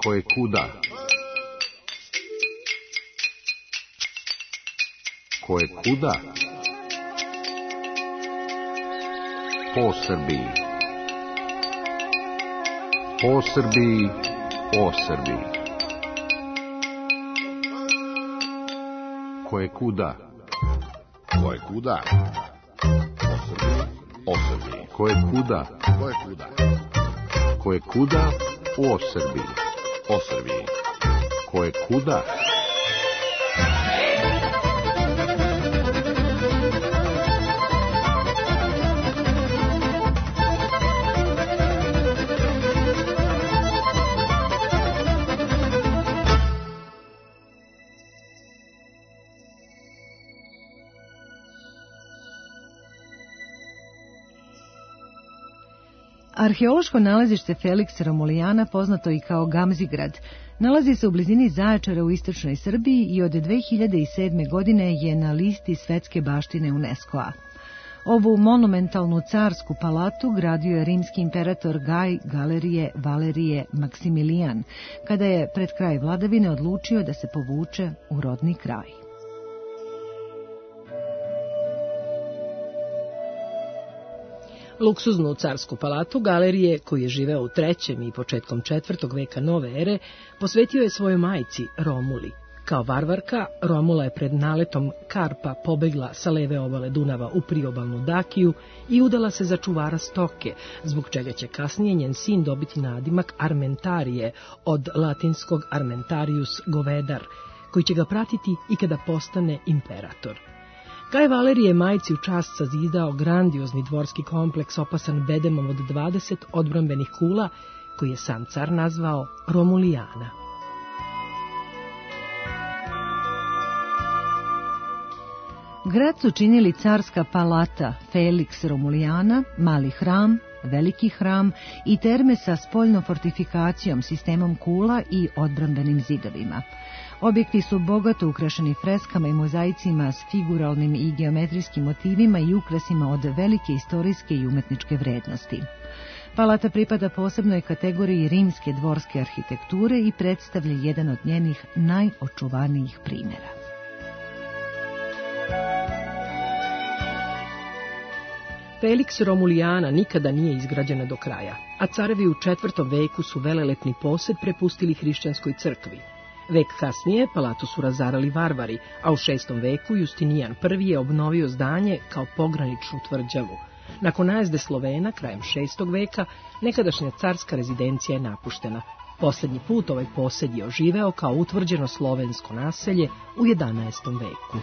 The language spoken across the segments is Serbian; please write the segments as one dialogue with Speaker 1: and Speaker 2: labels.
Speaker 1: Koje kuda? Koje kuda? Po Srbiji. Po Srbiji, o Srbiji. Koje kuda?
Speaker 2: Koje kuda? O Srbiji.
Speaker 1: Koje kuda?
Speaker 2: Koje kuda?
Speaker 1: Koje kuda? O Srbiji.
Speaker 2: O Srbiji.
Speaker 1: Koje kuda?
Speaker 3: Arheološko nalazište Feliks Romulijana, poznato i kao Gamzigrad, nalazi se u blizini Zaječara u istočnoj Srbiji i od 2007. godine je na listi svetske baštine UNESCO-a. Ovu monumentalnu carsku palatu gradio je rimski imperator Gaj Galerije Valerije Maksimilijan, kada je pred kraj vladavine odlučio da se povuče u rodni kraj.
Speaker 4: Luksuznu carsku palatu Galerije, koji je živeo u 3. i početkom 4. veka nove ere, posvetio je svojoj majci Romuli. Kao varvarka, Romula je pred naletom Karpa pobegla sa leve obale Dunava u priobalnu Dakiju i udala se za čuvara stoke, zbog čega će kasnije njen sin dobiti nadimak Armentarije, od latinskog Armentarius govedar, koji će ga pratiti i kada postane imperator. Gaj Valerije je majci u čast sazidao grandiozni dvorski kompleks opasan bedemom od 20 odbrambenih kula, koji je sam car nazvao Romulijana.
Speaker 3: Grad su činili carska palata Feliks Romulijana, mali hram, veliki hram i terme sa spoljnom fortifikacijom, sistemom kula i odbrambenim zidovima. Objekti su bogato ukrašeni freskama i mozaicima s figuralnim i geometrijskim motivima i ukrasima od velike istorijske i umetničke vrednosti. Palata pripada posebnoj kategoriji rimske dvorske arhitekture i predstavlja jedan od njenih najočuvanijih primjera.
Speaker 4: Feliks Romulijana nikada nije izgrađena do kraja, a carevi u 4. veku su velelepni posed prepustili hrišćanskoj crkvi. Vek kasnije palatu su razarali varvari, a u 6. veku Justinijan I je obnovio zdanje kao pograničnu tvrđavu. Nakon najezde Slovena krajem 6. veka nekadašnja carska rezidencija je napuštena. Posljednji put ovaj posed je oživeo kao utvrđeno slovensko naselje u 11. veku.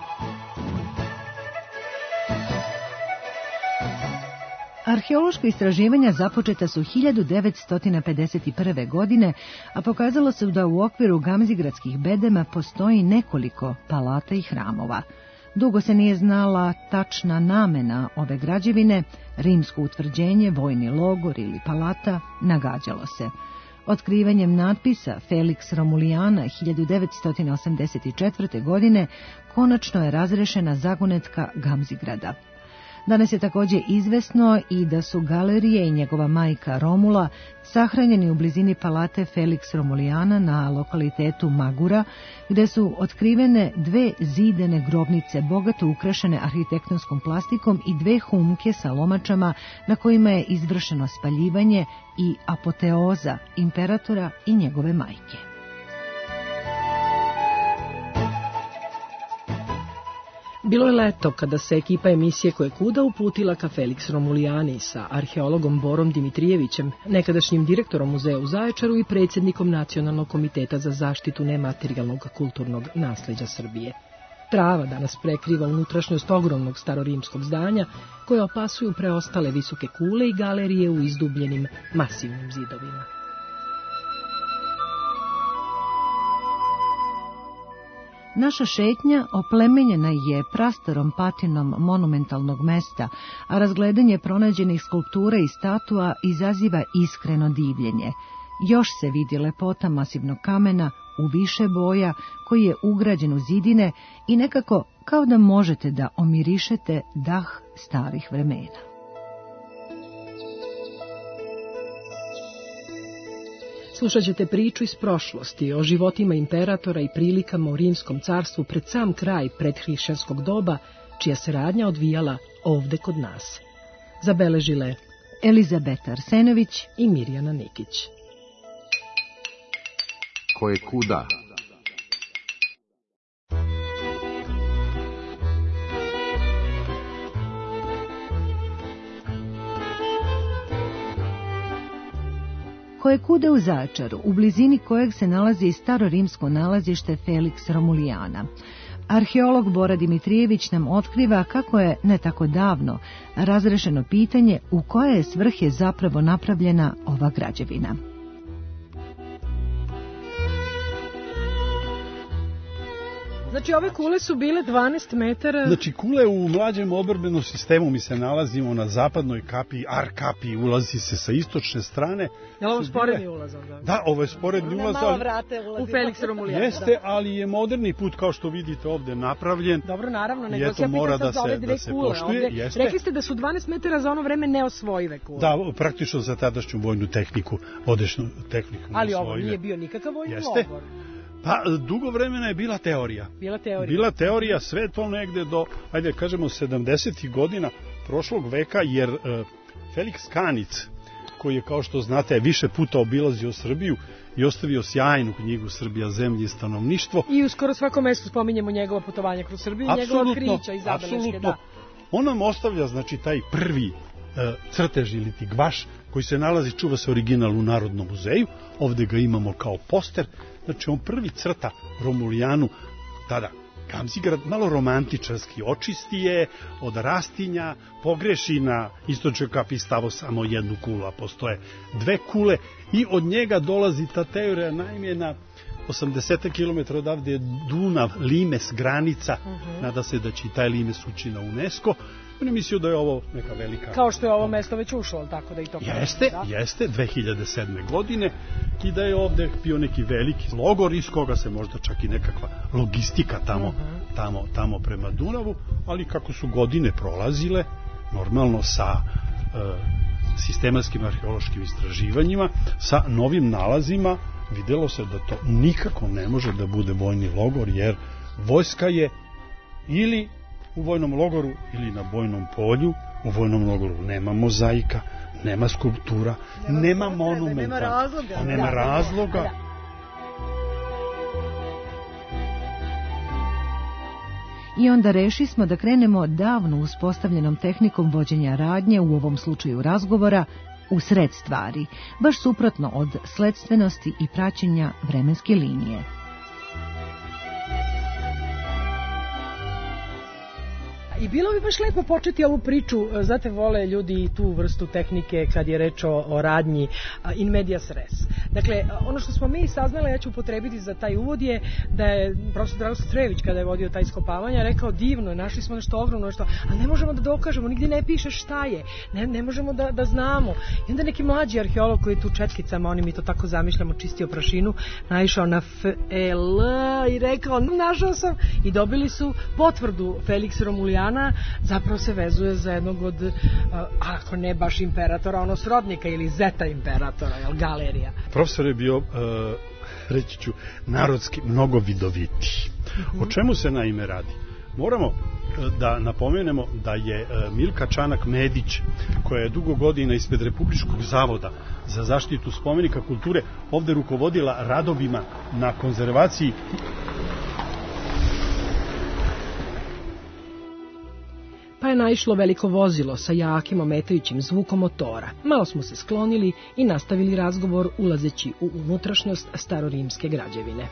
Speaker 3: Arheološka istraživanja započeta su 1951. godine, a pokazalo se da u okviru gamzigradskih bedema postoji nekoliko palata i hramova. Dugo se nije znala tačna namena ove građevine, rimsko utvrđenje, vojni logor ili palata, nagađalo se. Otkrivanjem natpisa Feliks Romulijana 1984. godine konačno je razrešena zagonetka Gamzigrada. Danas je također izvesno i da su Galerije i njegova majka Romula sahranjeni u blizini palate Feliks Romulijana na lokalitetu Magura, gde su otkrivene 2 zidene grobnice bogato ukrašene arhitektonskom plastikom i 2 humke sa lomačama na kojima je izvršeno spaljivanje i apoteoza imperatora i njegove majke.
Speaker 4: Bilo je leto kada se ekipa emisije Koje kuda uputila ka Feliks Romulijani sa arheologom Borom Dimitrijevićem, nekadašnjim direktorom muzeja u Zaječaru i predsjednikom Nacionalnog komiteta za zaštitu nematerijalnog kulturnog nasleđa Srbije. Trava danas prekriva unutrašnjost ogromnog starorimskog zdanja koje opasuju preostale visoke kule i galerije u izdubljenim masivnim zidovima.
Speaker 3: Naša šetnja oplemenjena je prastarom patinom monumentalnog mesta, a razgledanje pronađenih skulptura i statua izaziva iskreno divljenje. Još se vidi lepota masivnog kamena u više boja koji je ugrađen u zidine i nekako kao da možete da omirišete dah starih vremena.
Speaker 4: Slušat ćete priču iz prošlosti o životima imperatora i prilikama u Rimskom carstvu pred sam kraj predhrišćanskog doba, čija se radnja odvijala ovde kod nas. Zabeležile
Speaker 3: Elizabeta Arsenović
Speaker 4: i Mirjana Nikić.
Speaker 1: Koje kuda?
Speaker 3: Koje kuda u Zaječaru, u blizini kojeg se nalazi starorimsko nalazište Felix Romulijana. Arheolog Bora Dimitrijević nam otkriva kako je ne tako davno razrešeno pitanje u koje svrhe zapravo napravljena ova građevina.
Speaker 4: Znači, ove kule su bile 12 metara...
Speaker 5: Znači, kule u mlađem obrbenom sistemu, mi se nalazimo na zapadnoj kapi, kapi, ulazi se sa istočne strane.
Speaker 4: Je li ovo sporedni ulaz?
Speaker 5: Da, ovo je sporedni ulaz.
Speaker 4: Malo vrate ulazi. U Felix Romulijana.
Speaker 5: Jeste, ali je moderni put, kao što vidite ovde, napravljen.
Speaker 4: Dobro, naravno, nego
Speaker 5: se ja pitam sad za ove dve kule.
Speaker 4: Rekli ste da su 12 metara za ono vreme neosvojive kule.
Speaker 5: Da, praktično za tadašnju vojnu tehniku, odešnu tehniku.
Speaker 4: Ali ovo nije bio nikakav vojni logor.
Speaker 5: Pa, dugo vremena je bila teorija. Bila teorija, sve to negde do, ajde kažemo, 70. godina prošlog veka, jer Felix Kanic, koji je, kao što znate, više puta obilazio Srbiju i ostavio sjajnu knjigu Srbija, zemlje i stanovništvo.
Speaker 4: I u skoro svakom mestu spominjemo njegova putovanja kroz Srbiju, njegova otkrića i zabeleške. Da.
Speaker 5: On nam ostavlja, znači, taj prvi crtež ili ti gvaš, koji se nalazi, čuva se original u Narodnom muzeju, ovde ga imamo kao poster. Znači, on prvi crta Romulijanu, tada Gamzigrad, malo romantičarski, očisti je od rastinja, pogreši na istočnoj kapi stavo samo jednu kulu, a postoje dve kule, i od njega dolazi ta teorija, naime na 80 km odavde je Dunav, limes, granica, nada se da će i taj limes ući na UNESCO. On je mislio da je ovo neka velika...
Speaker 4: Kao što je ovo mesto već ušlo, tako da i to...
Speaker 5: Jeste, 2007. godine, i da je ovde bio neki veliki logor iz koga se možda čak i nekakva logistika tamo prema Dunavu, ali kako su godine prolazile, normalno sa sistematskim arheološkim istraživanjima, sa novim nalazima, videlo se da to nikako ne može da bude vojni logor, jer vojska je ili u vojnom logoru ili na bojnom polju. U vojnom logoru nema mozaika, nema skulptura, nema monumenta. Nema razloga.
Speaker 3: I onda rešismo da krenemo davno uspostavljenom tehnikom vođenja radnje, u ovom slučaju razgovora, u sred stvari, baš suprotno od sledstvenosti i praćenja vremenske linije.
Speaker 4: I bilo bi baš lepo početi ovu priču, znate, vole ljudi i tu vrstu tehnike kad je reč o radnji in medias res. Dakle, ono što smo mi saznali, ja ću upotrebiti za taj uvod, je da je profesor Dragoslav Crejević, kada je vodio taj iskopavanja, rekao: divno, našli smo nešto ogromno, nešto, ali ne možemo da dokažemo, nigdje ne piše šta je, ne možemo da znamo. I onda neki mlađi arheolog koji je tu četkicama, oni mi to tako zamišljamo, čistio prašinu, naišao na FL i rekao: našao sam, i dobili su potvrdu Felix Romulijana. Zapravo se vezuje za jednog od, ako ne baš imperatora, ono srodnika ili zeta imperatora, galerija.
Speaker 5: Profesor je bio, reći ću, narodski mnogo vidovitiji. O čemu se naime radi? Moramo da napomenemo da je Milka Čanak Medić, koja je dugo godina ispred Republičkog zavoda za zaštitu spomenika kulture ovde rukovodila radovima na konzervaciji.
Speaker 4: Pa je naišlo veliko vozilo sa jakim ometajućim zvukom motora. Malo smo se sklonili i nastavili razgovor ulazeći u unutrašnjost starorimske građevine.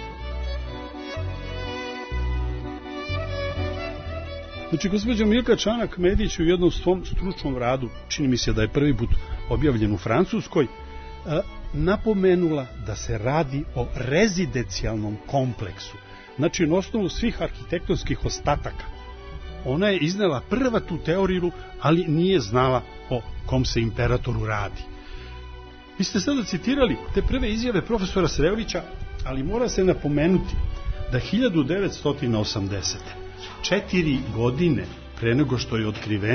Speaker 5: Znači, gospođa Milka Čanak Medić u jednom svom stručnom radu, čini mi se da je prvi put objavljen u Francuskoj, napomenula da se radi o rezidencijalnom kompleksu. Znači, na osnovu svih arhitektonskih ostataka. Ona je iznela prva tu teoriju, ali nije znala o kom se imperatoru radi. Vi ste sada citirali te prve izjave profesora Srejovića, ali mora se napomenuti da 1980. 4 godine pre nego što je otkrivena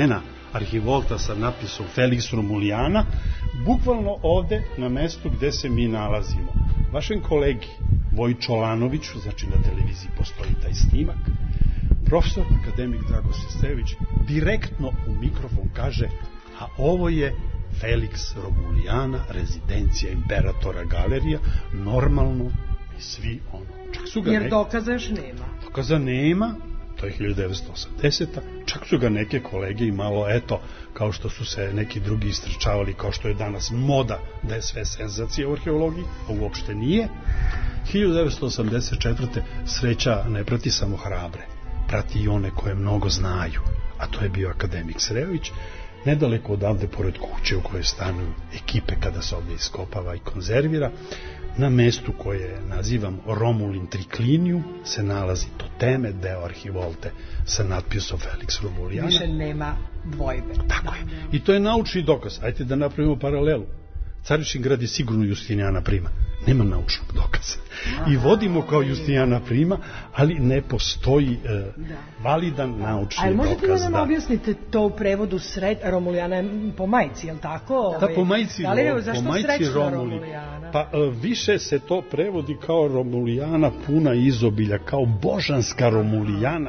Speaker 5: arhivolta sa napisom Felix Romulijana, bukvalno ovde na mestu gde se mi nalazimo. Vašem kolegi Voji Čolanoviću, znači na televiziji postoji taj snimak, profesor akademik Dragoslav Stević direktno u mikrofon kaže: a ovo je Felix Romulijana, rezidencija imperatora galerija, normalno i svi ono. Čak su ga
Speaker 4: jer dokaza još nema.
Speaker 5: Dokaza nema, to je 1980. Čak su ga neke kolege i malo, eto, kao što su se neki drugi istračavali, kao što je danas moda da je sve senzacija u arheologiji, a uopšte nije. 1984. sreća ne prati samo hrabre, prati i one koje mnogo znaju, a to je bio akademik Srejović, nedaleko odavde, pored kuće u kojoj stanuju ekipe kada se ovde iskopava i konzervira. Na mestu koje nazivam Romulin trikliniju se nalazi toteme, deo arhivolte sa natpisom Felix Romulijana.
Speaker 4: Više nema dvojbe.
Speaker 5: Tako je. I to je naučni dokaz. Ajde da napravimo paralelu. Caričin grad je sigurno Justinijana Prima. Nema naučnog dokaza. I vodimo kao Justinijana Prima, ali ne postoji validan naučni dokaz.
Speaker 4: Ali možete li nam objasnite to u prevodu Romulijana po majci, je li tako?
Speaker 5: Da, po majci
Speaker 4: Romuli.
Speaker 5: Romulijana. Pa više se to prevodi kao Romulijana puna izobilja, kao božanska Romulijana.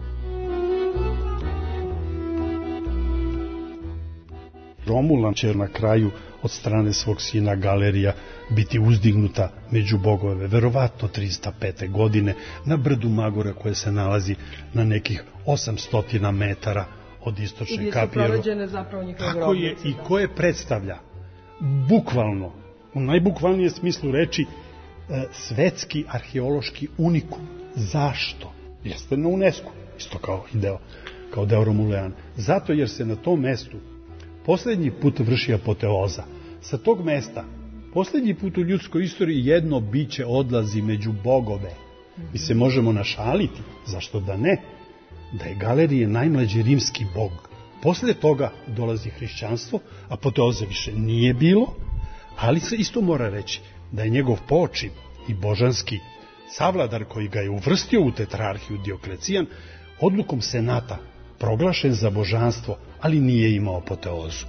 Speaker 5: Romulan će na kraju od strane svog sina Galerija biti uzdignuta među bogove, verovatno 305. godine, na brdu Magora koje se nalazi na nekih 800 metara od istočne kapije.
Speaker 4: I gdje su pronađene zapravo njihove grobnice.
Speaker 5: Tako je, i koje predstavlja bukvalno, u najbukvalnijem smislu reči, svetski arheološki unikum. Zašto? Jeste na UNESCO, isto kao deo Romulijana. Zato jer se na tom mestu poslednji put vrši apoteoza. Sa tog mesta, poslednji put u ljudskoj istoriji jedno biće odlazi među bogove. Mi se možemo našaliti, zašto da ne, da je Galerije najmlađi rimski bog. Posle toga dolazi hrišćanstvo, apoteoze više nije bilo, ali se isto mora reći da je njegov počin i božanski savladar koji ga je uvrstio u tetrarhiju Dioklecijan, odlukom senata proglašen za božanstvo, ali nije imao apoteozu.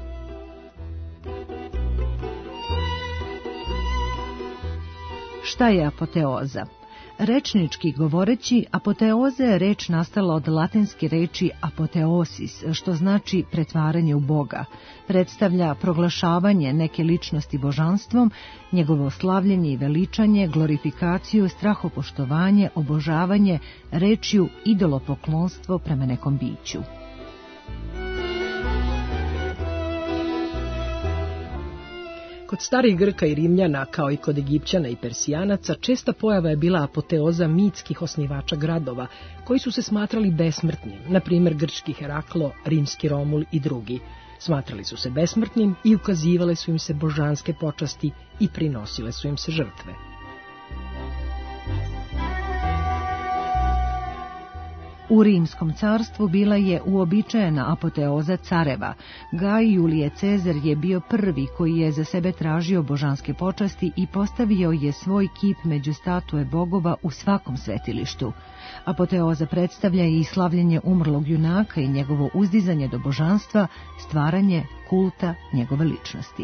Speaker 3: Šta je apoteoza? Rečnički govoreći, apoteoza je reč nastala od latinske reči apoteosis, što znači pretvaranje u Boga. Predstavlja proglašavanje neke ličnosti božanstvom, njegovo slavljenje i veličanje, glorifikaciju, strahopoštovanje, obožavanje, rečju, idolopoklonstvo prema nekom biću.
Speaker 4: Kod starih Grka i Rimljana, kao i kod Egipćana i Persijanaca, česta pojava je bila apoteoza mitskih osnivača gradova, koji su se smatrali besmrtnim, na primjer grčki Heraklo, rimski Romul i drugi. Smatrali su se besmrtnim i ukazivale su im se božanske počasti i prinosile su im se žrtve.
Speaker 3: U Rimskom carstvu bila je uobičajena apoteoza careva. Gaj Julije Cezar je bio prvi koji je za sebe tražio božanske počasti i postavio je svoj kip među statue bogova u svakom svetilištu. Apoteoza predstavlja i slavljenje umrlog junaka i njegovo uzdizanje do božanstva, stvaranje kulta njegove ličnosti.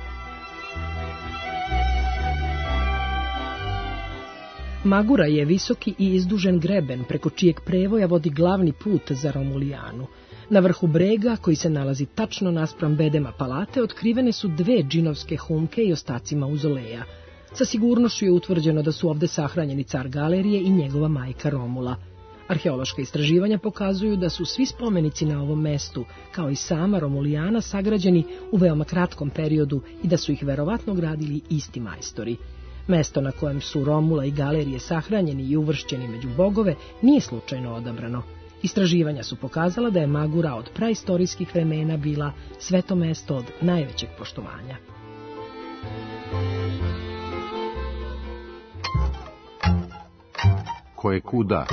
Speaker 4: Magura je visoki i izdužen greben preko čijeg prevoja vodi glavni put za Romulijanu. Na vrhu brega, koji se nalazi tačno naspram bedema palate, otkrivene su dve džinovske humke i ostaci mauzoleja. Sa sigurnošću je utvrđeno da su ovde sahranjeni car Galerije i njegova majka Romula. Arheološka istraživanja pokazuju da su svi spomenici na ovom mestu, kao i sama Romulijana, sagrađeni u veoma kratkom periodu i da su ih verovatno gradili isti majstori. Mesto na kojem su Romula i Galerije sahranjeni i uvršćeni među bogove nije slučajno odabrano. Istraživanja su pokazala da je Magura od praistorijskih vremena bila sveto mesto od najvećeg poštovanja.
Speaker 1: Ko je kuda?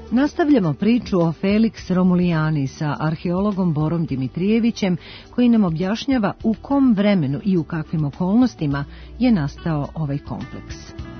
Speaker 3: Nastavljamo priču o Felix Romulijani sa arheologom Borom Dimitrijevićem, koji nam objašnjava u kom vremenu i u kakvim okolnostima je nastao ovaj kompleks.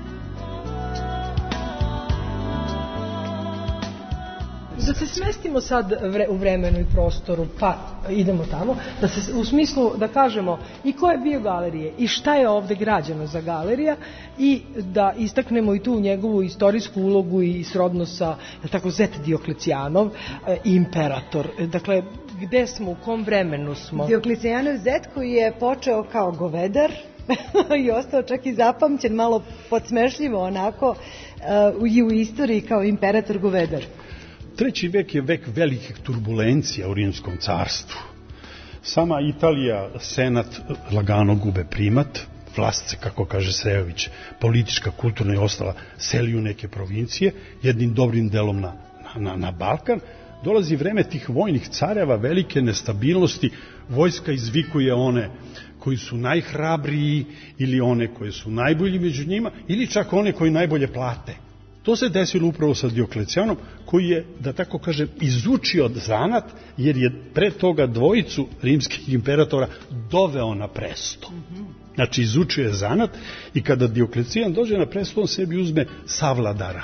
Speaker 4: Da se smestimo sad u vremenu i prostoru, pa idemo tamo, da se u smislu da kažemo i ko je bio galerije i šta je ovde građeno za galerija i da istaknemo i tu njegovu istorijsku ulogu i srodno sa, tako, Zet Dioklecijanov, imperator. Dakle, gde smo, u kom vremenu smo?
Speaker 3: Dioklecijanov Zet koji je počeo kao govedar i ostao čak i zapamćen malo podsmešljivo onako i u istoriji kao imperator govedar.
Speaker 5: Treći vek je vek velikih turbulencija u Rimskom carstvu. Sama Italija, senat lagano gube primat, vlast se, kako kaže Srejović, politička, kulturna i ostala, seli u neke provincije, jednim dobrim delom na Balkan. Dolazi vreme tih vojnih careva, velike nestabilnosti, vojska izvikuje one koji su najhrabriji ili one koji su najbolji među njima ili čak one koji najbolje plate. To se desilo upravo sa Dioklecijanom, koji je, da tako kažem, izučio zanat, jer je pre toga dvojicu rimskih imperatora doveo na presto. Znači, izučio je zanat i kada Dioklecijan dođe na presto, on sebi uzme savladara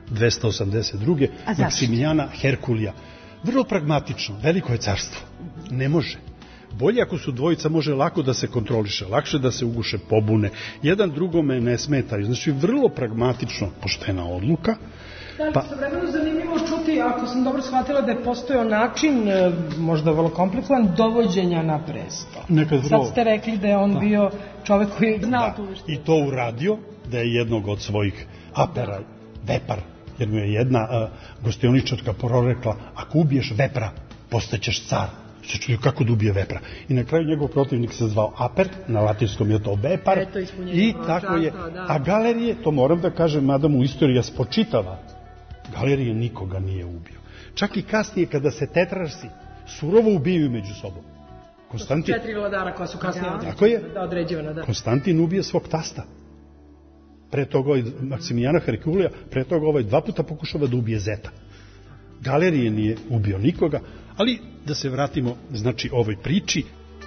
Speaker 5: 282. Maksimilijana Herkulija. Vrlo pragmatično, veliko je carstvo. Ne može. Bolje ako su dvojica, može lako da se kontroliše, lakše da se uguše pobune, jedan drugome ne smetaju. Znači, vrlo pragmatično poštena odluka.
Speaker 4: Da, li vremenu zanimljivo čuti, ako sam dobro shvatila, da je postojao način, možda vrlo komplikovan, dovođenja na presto. Sad ste rekli da je on bio čovek koji je znao tu veštinu.
Speaker 5: I to uradio, da je jednog od svojih apera, vepar, jer mu je jedna gostioničarka prorekla, ako ubiješ vepra, postaćeš car. Kako da ubije vepra. I na kraju njegov protivnik se zvao Aper, na latinskom je to vepar. I tako je. A galerije, to moram da kažem, mada mu istorija spočitava, galerije nikoga nije ubio. Čak i kasnije kada se tetrarsi surovo ubijaju među sobom.
Speaker 4: Konstantin, 4 vladara koja su kasnije određivana.
Speaker 5: Konstantin ubije svog tasta. Pre toga Maksimilijana Herkulija, pre toga ovaj 2 puta pokušava da ubije Zeta. Galerije nije ubio nikoga, ali da se vratimo, znači, ovoj priči.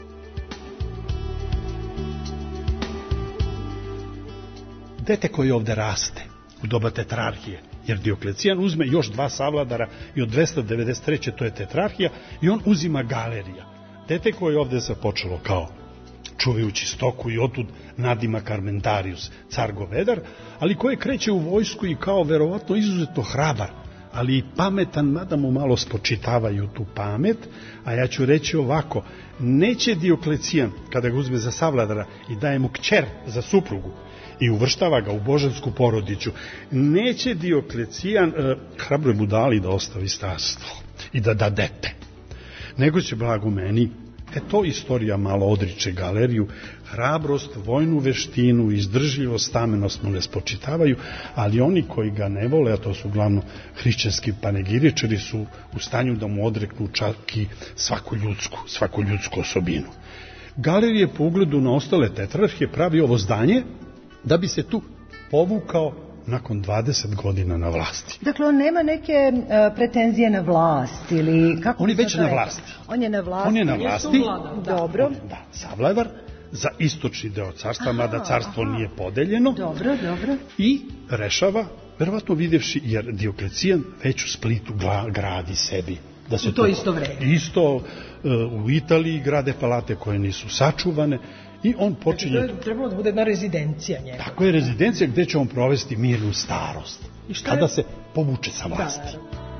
Speaker 5: Dete koje ovde raste u doba tetrarhije, jer Dioklecijan uzme još 2 savladara i od 293. to je tetrarhija i on uzima galerija. Dete koje ovde se počelo kao čuvajući stoku i otud nadimak Armentarius, car govedar, ali koje kreće u vojsku i kao verovatno izuzetno hrabar, ali i pametan, mada mu malo spočitavaju tu pamet, a ja ću reći ovako, neće Dioklecijan, kada ga uzme za savladara i daje mu kćer za suprugu i uvrštava ga u božansku porodiću, neće Dioklecijan hrabroj budali da ostavi starstvo i da da dete, nego će, blago meni, to istorija malo odriče galeriju, hrabrost, vojnu veštinu, izdržljivost, stamenost mu ne spočitavaju, ali oni koji ga ne vole, a to su uglavnom hrišćanski panegiričari, su u stanju da mu odreknu čak i svaku ljudsku osobinu. Galerije po ugledu na ostale tetrarhije pravi ovo zdanje da bi se tu povukao nakon 20 godina na vlasti.
Speaker 3: Dakle, on nema neke pretenzije na vlast ili kako?
Speaker 5: On je već na vlasti.
Speaker 3: On je na vlasti.
Speaker 5: On je na vlasti.
Speaker 3: Dobro.
Speaker 5: Da, savladar za istočni deo carstva, mada carstvo nije podeljeno.
Speaker 3: Dobro.
Speaker 5: I rešava, verovatno videvši, jer Dioklecijan već u Splitu gradi sebi. Da se
Speaker 4: u to isto vreme.
Speaker 5: Isto u Italiji grade palate koje nisu sačuvane. I on počinje...
Speaker 4: Znači, to je trebalo da bude jedna rezidencija njega.
Speaker 5: Tako je, rezidencija gde će on provesti mirnu starost. Kada se povuče sa vlasti.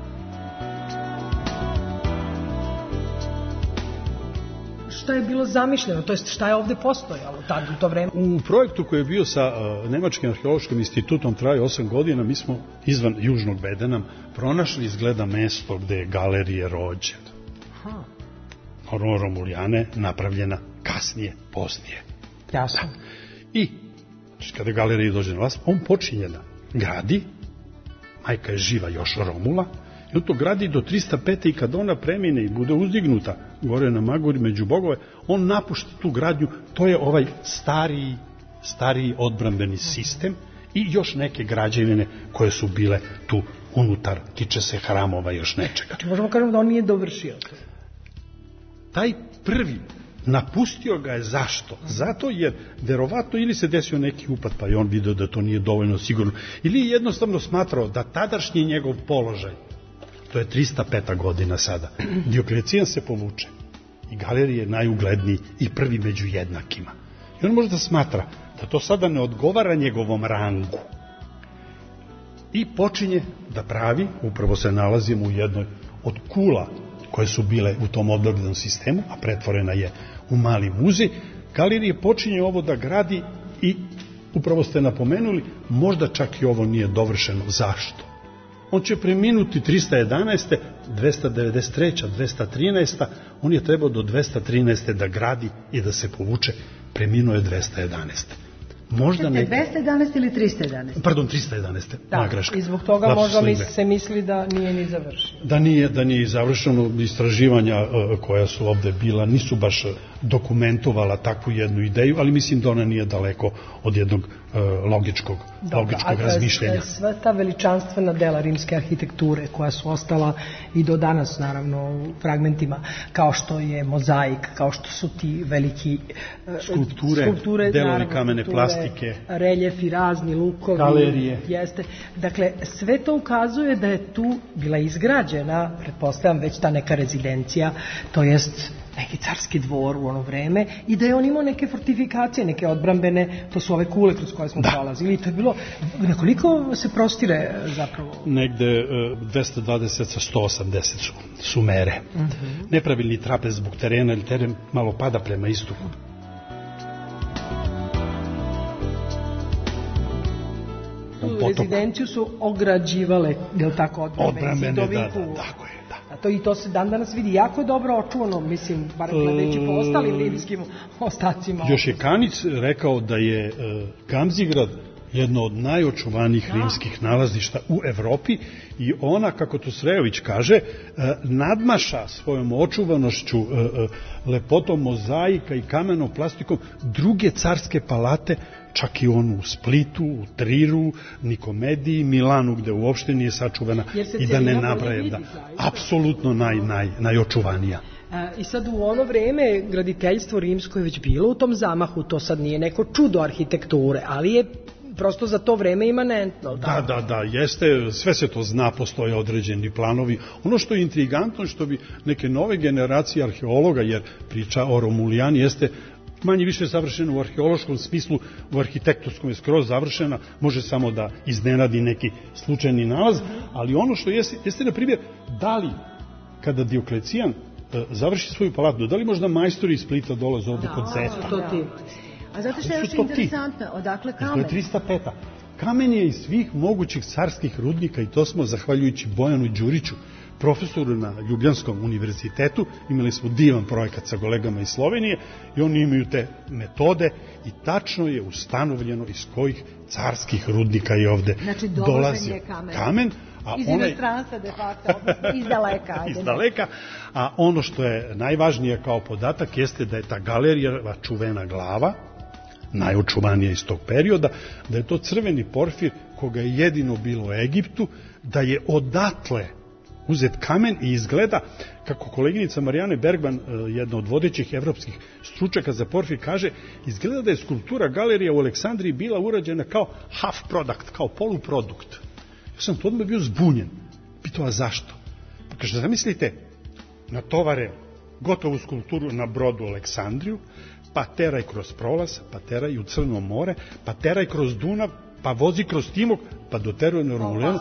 Speaker 4: Šta je bilo zamišljeno, to jest šta je ovde postojalo tad u to vreme?
Speaker 5: U projektu koji je bio sa Nemačkim arheološkim institutom traje 8 godina, mi smo izvan Južnog Bedena pronašli izgleda mesto gde je galerije rođen. Romulijane napravljena kasnije, poznije.
Speaker 4: Jasno.
Speaker 5: I kada galerija dođe na vlast, on počinje da gradi, majka je živa još Romula, i on to gradi do 305. i kada ona premine i bude uzdignuta gore na Maguri među bogove, on napušta tu gradnju, to je ovaj stariji odbrambeni sistem i još neke građevine koje su bile tu unutar, tiče se hramova još nečega.
Speaker 4: Znači, možemo kažemo da on nije dovršio to.
Speaker 5: Taj prvi napustio ga je zašto? Zato jer verovatno ili se desio neki upad pa je on video da to nije dovoljno sigurno, ili je jednostavno smatrao da tadašnji njegov položaj, to je 305. godina sada, Dioklecijan se povuče i Galerije je najugledniji i prvi među jednakima. I on možda smatra da to sada ne odgovara njegovom rangu. I počinje da pravi, upravo se nalazimo u jednoj od kula koje su bile u tom odbogledanom sistemu, a pretvorena je u mali muzej. Galerije počinje ovo da gradi i, upravo ste napomenuli, možda čak i ovo nije dovršeno. Zašto? On će preminuti 311. 293. 213. On je trebao do 213. da gradi i da se povuče. Preminuo je 211. Možda
Speaker 3: 211 ili 311?
Speaker 5: Pardon, 311.
Speaker 4: Da,
Speaker 5: greška.
Speaker 4: I zbog toga možda se misli da nije ni završeno.
Speaker 5: Da nije završeno. Istraživanja koja su ovde bila nisu baš dokumentovala takvu jednu ideju, ali mislim da ona nije daleko od jednog logičkog razmišljenja.
Speaker 4: Sva ta veličanstvena dela rimske arhitekture koja su ostala i do danas naravno u fragmentima, kao što je mozaik, kao što su ti veliki
Speaker 5: skulpture delovi kamene plastike,
Speaker 4: reljefi, razni lukovi,
Speaker 5: galerije.
Speaker 4: Jeste. Dakle, sve to ukazuje da je tu bila izgrađena, pretpostavljam, već ta neka rezidencija, to jest neki carski dvor u ono vreme, i da je on imao neke fortifikacije, neke odbrambene, to su ove kule kroz koje smo prolazili, i to je bilo, nekoliko se prostire zapravo?
Speaker 5: Negde 220 sa 180 su mere. Nepravilni trapez zbog terena, ili teren malo pada prema istoku.
Speaker 4: Rezidenciju su ograđivale, je li tako,
Speaker 5: odbrambene, tako je.
Speaker 4: I to se dan danas vidi jako dobro očuvano, mislim, bar gledajući po ostalim rimskim ostacima.
Speaker 5: Još je Kanic rekao da je Gamzigrad jedno od najočuvanijih rimskih nalazišta u Evropi i ona, kako to Srejović kaže, nadmaša svojom očuvanošću, lepotom mozaika i kamenom plastikom druge carske palate, čak i onu u Splitu, u Triru, Nikomediji, Milanu, gde uopšte nije sačuvana, i da ne nabrajam, apsolutno najočuvanija.
Speaker 4: I sad u ono vreme graditeljstvo rimsko je već bilo u tom zamahu, to sad nije neko čudo arhitekture, ali je prosto za to vreme imanentno.
Speaker 5: Da, jeste, sve se to zna, postoje određeni planovi. Ono što je intrigantno, što bi neke nove generacije arheologa, jer priča o Romulijani jeste manje više savršena u arheološkom smislu, u arhitektonskom je skroz završena, može samo da iznenadi neki slučajni nalaz, ali ono što jeste na primjer, da li kada Dioklecijan završi svoju palatu, da li možda majstori iz Splita dolaze ovde kod Zeta?
Speaker 3: A zato što je još interesantno, odakle kamen?
Speaker 5: To je 305. Kamen je iz svih mogućih carskih rudnika i to smo, zahvaljujući Bojanu Đuriću, profesoru na Ljubljanskom univerzitetu, imali smo divan projekat sa kolegama iz Slovenije i oni imaju te metode i tačno je ustanovljeno iz kojih carskih rudnika je ovde dolazi kamen.
Speaker 3: Iz inostranstva, de facto, iz
Speaker 5: daleka. A ono što je najvažnije kao podatak jeste da je ta galerijeva čuvena glava, najočuvanija iz tog perioda, da je to crveni porfir koga je jedino bilo u Egiptu, da je odatle uzet kamen i izgleda, kako koleginica Marijane Bergman, jedna od vodećih evropskih stručnjaka za porfir, kaže, izgleda da je skulptura galerija u Aleksandriji bila urađena kao half product, kao poluprodukt. Ja sam to odmah bio zbunjen. Pitao, a zašto? Pa kaže, zamislite, natovare gotovu skulpturu na brodu Aleksandriju, pa teraj kroz prolaz, pa teraj u Crno more, pa teraj kroz Dunav, pa vozi kroz Timok, pa doteruje na Romulijanu.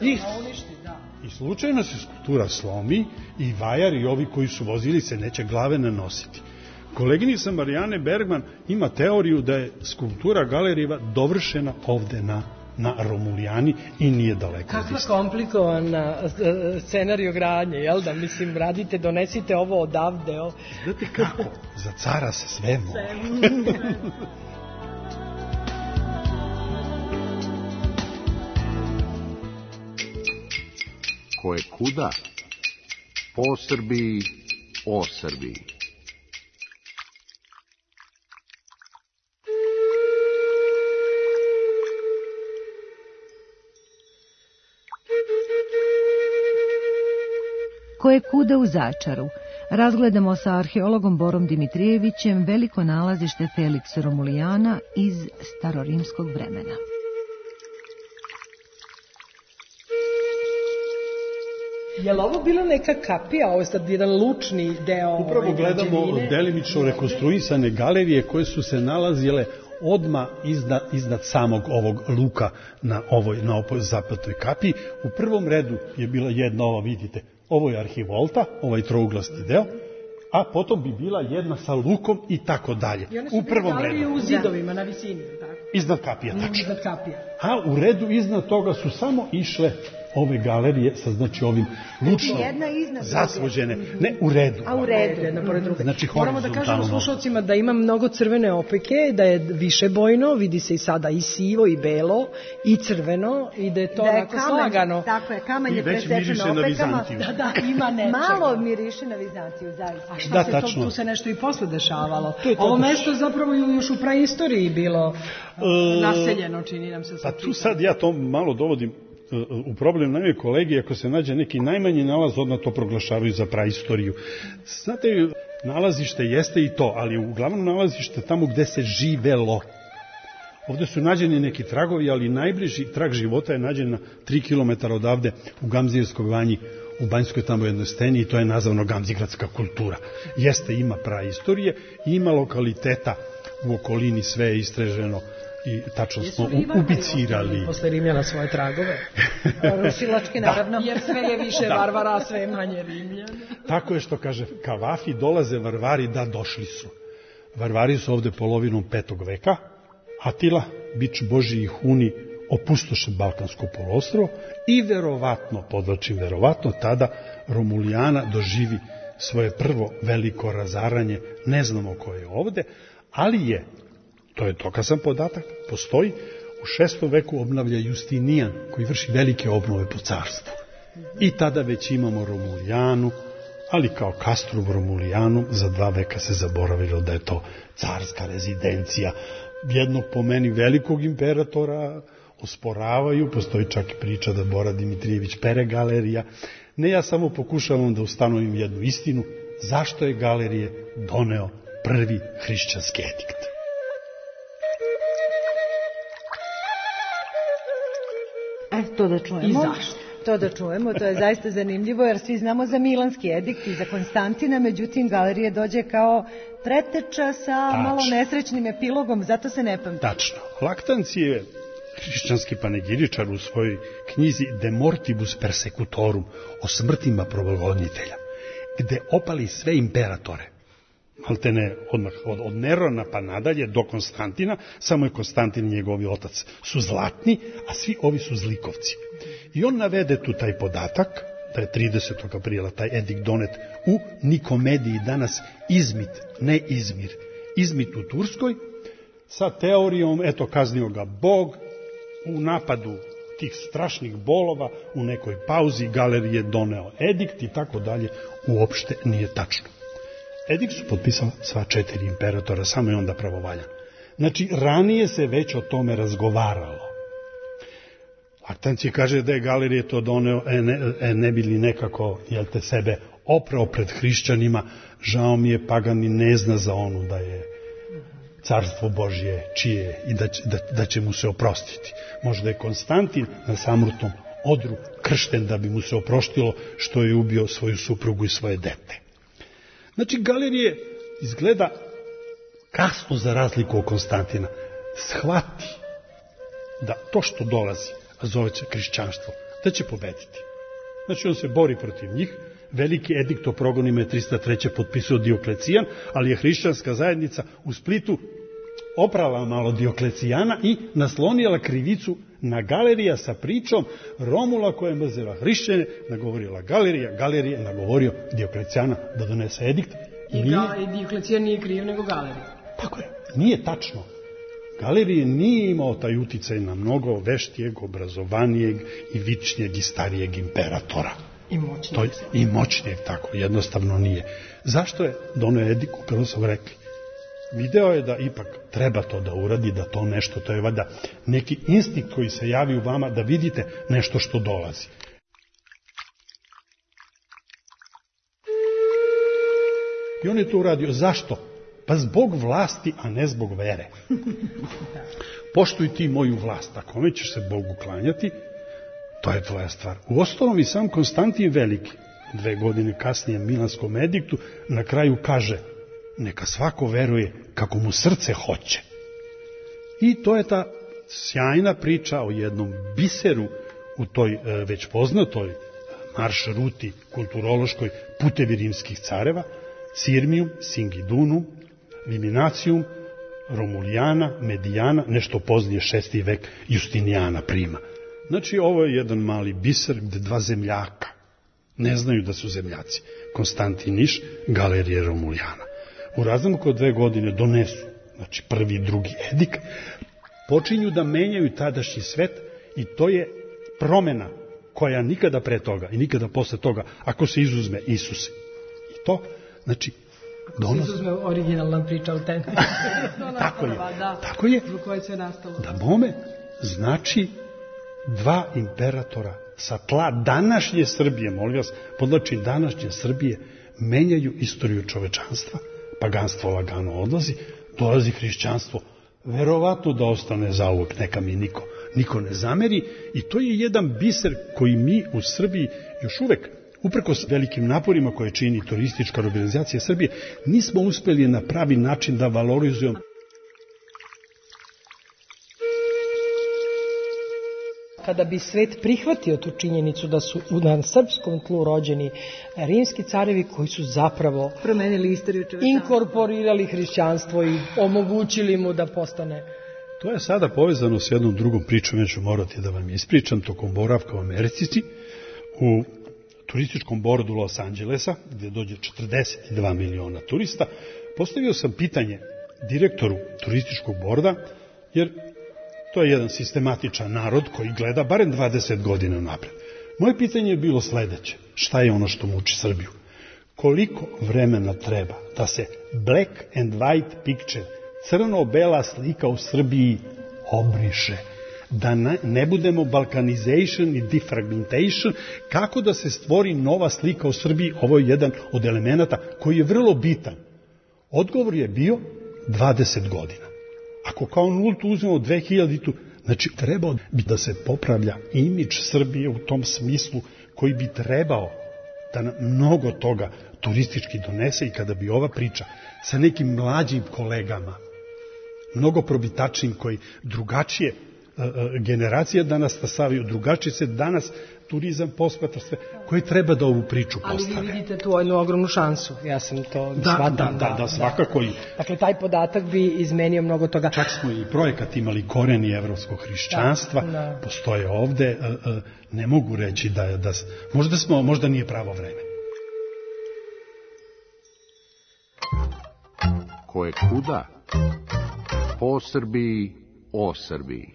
Speaker 5: I slučajno se skulptura slomi i vajar i ovi koji su vozili se neće glave nanositi. Koleginica Marijane Bergman ima teoriju da je skulptura galerijeva dovršena ovde na Romulijani i nije daleko.
Speaker 4: Kakva komplikovana scenario gradnje, jel da? Mislim, radite, donesite ovo odavde.
Speaker 5: Znate kako? Za cara se sve može.
Speaker 1: Ko je kuda? Po Srbiji, o Srbiji.
Speaker 3: Koje kuda u Začaru. Razgledamo sa arheologom Borom Dimitrijevićem veliko nalazište Felixa Romulijana iz starorimskog vremena.
Speaker 4: Je li ovo bila neka kapija, ovo je sad jedan lučni deo?
Speaker 5: Upravo gledamo delimično rekonstruisane galerije koje su se nalazile odmah iznad samog ovog luka na ovoj zapletoj kapiji. U prvom redu je bila jedna ova, vidite, ovo je arhivolta, ovaj trouglasti deo, a potom bi bila jedna sa lukom i tako dalje.
Speaker 4: I one su bile galerije u zidovima, na visini, tako?
Speaker 5: Iznad kapija, tačno.
Speaker 4: Iznad kapija.
Speaker 5: A u redu iznad toga su samo išle ove galerije sa, znači, ovim lučno zasvođene. Ne, u redu.
Speaker 4: A u redu, jedna pored druge.
Speaker 5: Znači,
Speaker 4: moramo da kažemo slušalcima da ima mnogo crvene opeke, da je više bojno, vidi se i sada i sivo i belo i crveno i da je to onako slagano.
Speaker 3: Tako je, kamen je presečeno opekama.
Speaker 4: Da, ima nečega.
Speaker 3: Malo miriše na Vizantiju, zaista.
Speaker 4: A šta se tu se nešto i posle dešavalo? Ovo mesto je zapravo još u praistoriji bilo naseljeno, čini nam se.
Speaker 5: Pa tu sad ja to malo dovodim u problem na kolegi, ako se nađe neki najmanji nalaz, odmah to proglašavaju za praistoriju. Znate, nalazište jeste i to, ali uglavnom nalazište tamo gde se živelo. Ovde su nađeni neki tragovi, ali najbliži trag života je nađen na 3 km odavde u Gamzijevskoj vanji, u Banjskoj tamo jednoj steni, i to je nazvano Gamzigradska kultura. Jeste, ima praistorije, ima lokaliteta u okolini, sve je istreženo i tačno smo ubicirali.
Speaker 4: Posle Rimljana svoje tragove.
Speaker 3: Rušilački, naravno.
Speaker 4: Jer sve je više varvara, a sve je manje Rimljana.
Speaker 5: Tako je što kaže Kavafi, dolaze varvari, da, došli su. Varvari su ovde polovinom 5. veka. Atila, bič Božji i Huni, opustoše Balkansko poluostrvo i verovatno, podvlačim verovatno, tada Romulijana doživi svoje prvo veliko razaranje, ne znamo ko je ovde, ali je, to je dokazan podatak, postoji, u 6. veku obnavlja Justinijan, koji vrši velike obnove po carstvu. I tada već imamo Romulijanu, ali kao Kastrum Romulijanu, za 2 veka se zaboravilo da je to carska rezidencija jednog, po meni, velikog imperatora. Osporavaju, postoji čak i priča da Bora Dimitrijević pere galerija. Ne, ja samo pokušavam da ustanovim jednu istinu, zašto je galerije doneo prvi hrišćanski edikt.
Speaker 3: To da čujemo.
Speaker 4: I zašto?
Speaker 3: To da čujemo, to je zaista zanimljivo, jer svi znamo za Milanski edikt i za Konstantina, međutim galerije dođe kao preteča sa malo nesrećnim epilogom, zato se ne pamti.
Speaker 5: Tačno. Laktanci je hrišćanski panegiričar u svojoj knjizi De mortibus persecutorum, o smrtima pravogonitelja, gde opali sve imperatore, maltene odmah od Nerona pa nadalje do Konstantina, samo je Konstantin i njegovi otac su zlatni, a svi ovi su zlikovci. I on navede tu taj podatak, da je 30. aprila taj edikt donet u Nikomediji, danas Izmit, ne Izmir, Izmit u Turskoj, sa teorijom, eto, kaznio ga Bog, u napadu tih strašnih bolova, u nekoj pauzi galerije doneo edikt i tako dalje, uopšte nije tačno. Edikt su potpisala sva 4 imperatora, samo je onda pravovaljan. Znači, ranije se već o tome razgovaralo. Laktanci kaže da je galerije to doneo, ne bi li nekako, jel te, sebe oprao pred hrišćanima, žao mi je, pagani ne zna za onu da je carstvo Božje čije i da će mu se oprostiti. Možda je Konstantin na samrtnom odru kršten da bi mu se oproštilo što je ubio svoju suprugu i svoje dete. Znači, galerije izgleda kasno za razliku od Konstantina. Shvati da to što dolazi, a zove se hrišćanstvo, da će pobediti. Znači, on se bori protiv njih. Veliki edikt o progonima je 303. potpisao Dioklecijan, ali je hrišćanska zajednica u Splitu oprala malo Dioklecijana i naslonila krivicu na galerija sa pričom Romula koja je mrzela hrišćane, nagovorila galerija je nagovorio Dioklecijana da donese edikt.
Speaker 4: I Dioklecijan nije kriv nego galerija.
Speaker 5: Tako je, nije tačno. Galerije nije imao taj uticaj na mnogo veštijeg, obrazovanijeg i vičnijeg i starijeg imperatora. I moćnijeg, tako, jednostavno nije. Zašto je doneo edikt? Upravo sam rekli. Video je da ipak treba to da uradi, da to nešto, to je valjda neki instinkt koji se javi u vama, da vidite nešto što dolazi. I on je to uradio. Zašto? Pa zbog vlasti, a ne zbog vere. Poštuj ti moju vlast, ako nećeš se Bogu klanjati, to je tvoja stvar. Uostalom i sam Konstantin Veliki, 2 godine kasnije Milanskom ediktu, na kraju kaže, neka svako veruje kako mu srce hoće. I to je ta sjajna priča o jednom biseru u toj već poznatoj marš-ruti kulturološkoj putevi rimskih careva, Sirmium, Singidunum, Viminacium, Romulijana, Medijana, nešto poznije 6. vek Justinijana prima. Znači, ovo je jedan mali biser gde 2 zemljaka ne znaju da su zemljaci. Konstantin Niš, galerije Romulijana. U razmaku od 2 godine donesu, znači 1. i 2. edikt, počinju da menjaju tadašnji svet i to je promena koja nikada pre toga i nikada posle toga, ako se izuzme Isus. I to, znači,
Speaker 4: se izuzme originalna priča o temi.
Speaker 5: Tako je.
Speaker 4: Zbog koje se nastalo.
Speaker 5: Da bome znači 2 imperatora sa tla današnje Srbije, molim vas, podlačim današnje Srbije, menjaju istoriju čovečanstva, paganstvo lagano odlazi, dolazi hrišćanstvo, verovatno da ostane zauvek, neka mi niko ne zameri, i to je jedan biser koji mi u Srbiji još uvek, uprkos velikim naporima koje čini turistička organizacija Srbije, nismo uspeli na pravi način da valorizujemo.
Speaker 4: Kada bi svet prihvatio tu činjenicu da su na srpskom tlu rođeni rimski carevi koji su zapravo
Speaker 3: promenili istoriju čovečanstva,
Speaker 4: inkorporirali hrišćanstvo i omogućili mu da postane.
Speaker 5: To je sada povezano s jednom drugom pričom, ja ću morati da vam ispričam, tokom boravka u Americi, u turističkom bordu Los Angelesa, gdje dođe 42 miliona turista. Postavio sam pitanje direktoru turističkog borda, jer to je jedan sistematičan narod koji gleda barem 20 godina napred. Moje pitanje je bilo sledeće: šta je ono što muči Srbiju? Koliko vremena treba da se black and white picture, crno-bela slika u Srbiji, obriše? Da ne budemo balkanization i defragmentation, kako da se stvori nova slika u Srbiji? Ovo je jedan od elemenata koji je vrlo bitan. Odgovor je bio 20 godina. Ako kao nultu uzmemo 2000-tu, znači trebao bi da se popravlja imidž Srbije u tom smislu koji bi trebao da nam mnogo toga turistički donese, i kada bi ova priča sa nekim mlađim kolegama, mnogo probitačnim, koji drugačije generacije danas nasavaju, drugačije se danas turizam posmatra sve, koji treba da ovu priču postave.
Speaker 4: Ali vi vidite tu jednu ogromnu šansu, ja sam to shvatam.
Speaker 5: Da, svakako.
Speaker 4: Dakle, taj podatak bi izmenio mnogo toga.
Speaker 5: Čak smo i projekat imali koreni evropskog hrišćanstva, postoje ovde, ne mogu reći da možda nije pravo vreme.
Speaker 1: Ko je kuda? Po Srbiji, o Srbiji.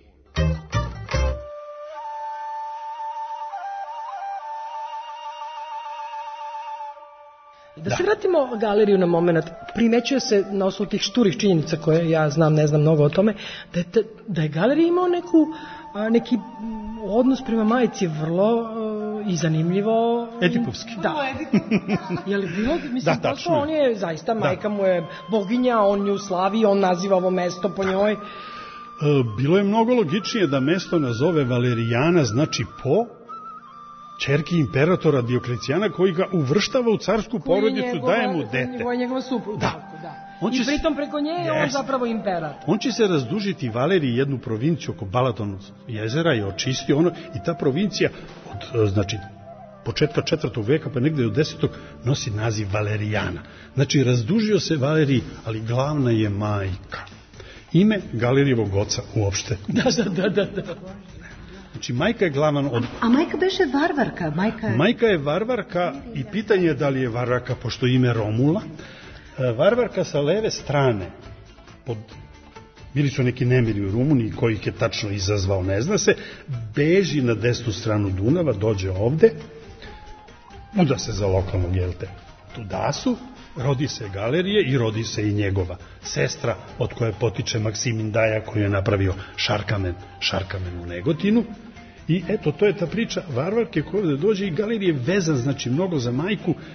Speaker 4: Da se vratimo galeriju na moment. Primećuje se na osnovu tih šturih činjenica koje ja znam, ne znam mnogo o tome, da je galerija imao neki odnos prema majici vrlo i zanimljivo.
Speaker 5: Edipovski.
Speaker 4: Da. Je li bilo? Mislim, tačno. On je zaista, majka mu je boginja, on nju slavi, on naziva ovo mesto po njoj.
Speaker 5: Bilo je mnogo logičnije da mesto nazove Valerijana, znači po ćerki imperatora Dioklecijana, koji ga uvrštava u carsku porodicu, daje mu dete.
Speaker 4: Koji je njegova supruga. I pritom preko nje je on zapravo imperator.
Speaker 5: On će se razdužiti Valeriji jednu provinciju oko Balatonog jezera i očisti ono, i ta provincija od, znači, početka 4. veka pa negde do 10. nosi naziv Valerijana. Znači, razdužio se Valeriji, ali glavna je majka. Ime galerijevog oca uopšte.
Speaker 4: Da.
Speaker 5: Znači, majka je glavan od...
Speaker 3: A majka beše varvarka.
Speaker 5: Majka je varvarka, i pitanje je da li je varvarka, pošto ime Romula. Varvarka sa leve strane, bili su neki nemiri u Rumuniji, kojih je tačno izazvao, ne zna se, beži na desnu stranu Dunava, dođe ovde, uda se za lokalnog, jelte, Tudasu, rodi se galerije i rodi se i njegova sestra, od koje potiče Maksimin Daja, koji je napravio Šarkamen u Negotinu. I eto, to je ta priča varvarke koja ovde dođe, i galerije vezan, znači, mnogo za majku,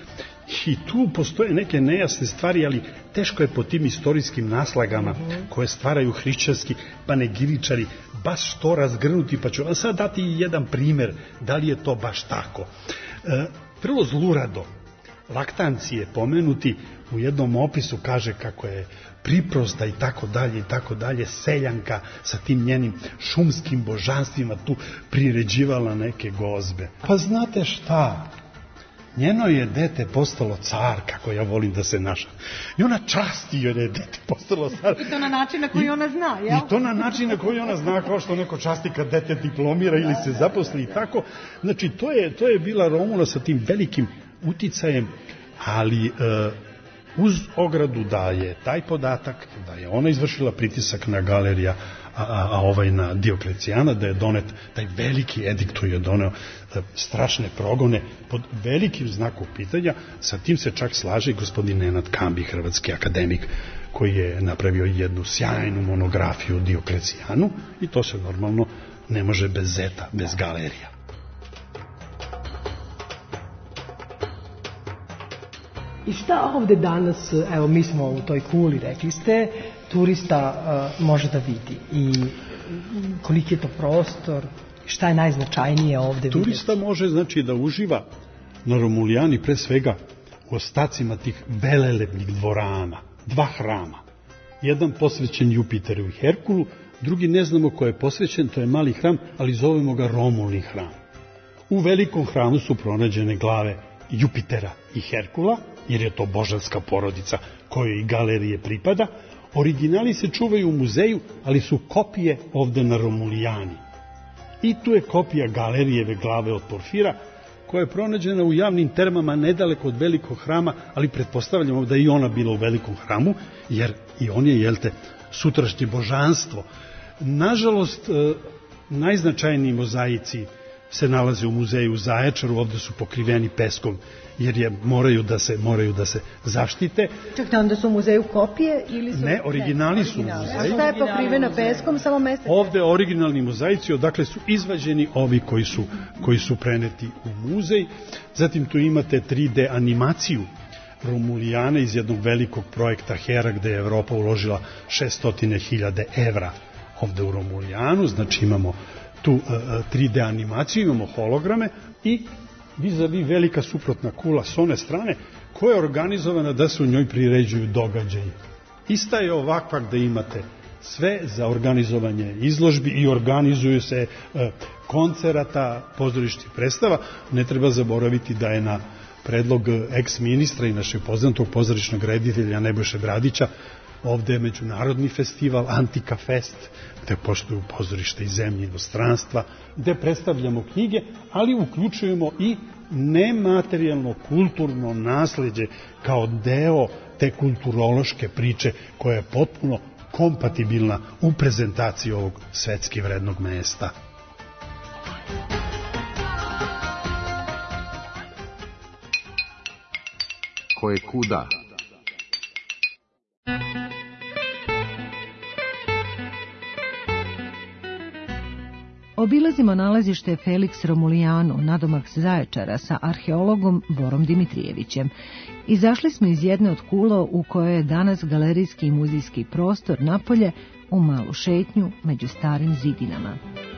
Speaker 5: I tu postoje neke nejasne stvari, ali teško je po tim istorijskim naslagama koje stvaraju hrišćanski panegiričari baš to razgrnuti, pa ću vam sad dati jedan primer da li je to baš tako. Vrlo zlurado Laktancije pomenuti u jednom opisu kaže kako je priprosta i tako dalje, seljanka sa tim njenim šumskim božanstvima tu priređivala neke gozbe. Pa znate šta? Njeno je dete postalo car, kako ja volim da se našam. I ona časti jer je dete postalo car.
Speaker 3: I to na način na koji ona zna, jel?
Speaker 5: I to na način na koji ona zna, kao što neko časti kad dete diplomira ili se zaposli i tako. Znači, to je bila Romula sa tim velikim uticajem, ali uz ogradu da je taj podatak, da je ona izvršila pritisak na Galerija, a ovaj na Dioklecijana, da je donet taj veliki edikt koji je doneo strašne progone pod velikim znakom pitanja. Sa tim se čak slaže i gospodin Nenad Kambi, hrvatski akademik, koji je napravio jednu sjajnu monografiju o Dioklecijanu, i to se normalno ne može bez Zeta, bez Galerija.
Speaker 4: I šta ovde danas, evo mi smo u toj kuli, rekli ste, turista može da vidi i koliki je to prostor, šta je najznačajnije ovde vidjeti?
Speaker 5: Turista može, znači, da uživa na Romulijani pre svega u ostacima tih velelebnih dvorana, 2 hrama. Jedan posvećen Jupiteru i Herkulu, drugi ne znamo ko je posvećen, to je mali hram, ali zovemo ga Romulni hram. U velikom hramu su pronađene glave Jupitera i Herkula, jer je to božanska porodica kojoj i Galerije pripada. Originali se čuvaju u muzeju, ali su kopije ovde na Romulijani. I tu je kopija Galerijeve glave od porfira, koja je pronađena u javnim termama nedaleko od velikog hrama, ali pretpostavljamo da i ona bila u velikom hramu, jer i on je, jelte, sutrašnje božanstvo. Nažalost, najznačajniji mozaici se nalaze u muzeju u Zaječaru, ovde su pokriveni peskom, jer moraju da se zaštite.
Speaker 3: Čak da onda su u muzeju kopije ili su...
Speaker 5: Ne, originali su u muzeju.
Speaker 3: A šta je pokrivena peskom, samo mesta?
Speaker 5: Ovde originalni mozaici, odakle su izvađeni ovi koji su preneti u muzej. Zatim tu imate 3D animaciju Romulijana iz jednog velikog projekta Hera, gde je Evropa uložila 600.000 evra ovde u Romulijanu. Znači imamo tu 3D animaciju, imamo holograme i vis-a-vis velika suprotna kula s one strane koja je organizovana da se u njoj priređuju događaji. Ista je ovakva gde imate sve za organizovanje izložbi i organizuju se koncerata, pozorišnih predstava. Ne treba zaboraviti da je na predlog ex-ministra i našeg poznatog pozorišnog reditelja Nebojše Bradića ovde je međunarodni festival Antika Fest, gde poštuju pozorište iz zemlje i inostranstva, gde predstavljamo knjige, ali uključujemo i nematerijalno kulturno nasleđe kao deo te kulturološke priče koja je potpuno kompatibilna u prezentaciji ovog svetski vrednog mesta.
Speaker 2: Ko je kuda?
Speaker 3: Obilazimo nalazište Felix Romulijanu, nadomak Zaječara, sa arheologom Borom Dimitrijevićem. Izašli smo iz jedne od kula u kojoj je danas galerijski i muzejski prostor napolje, u malu šetnju među starim zidinama.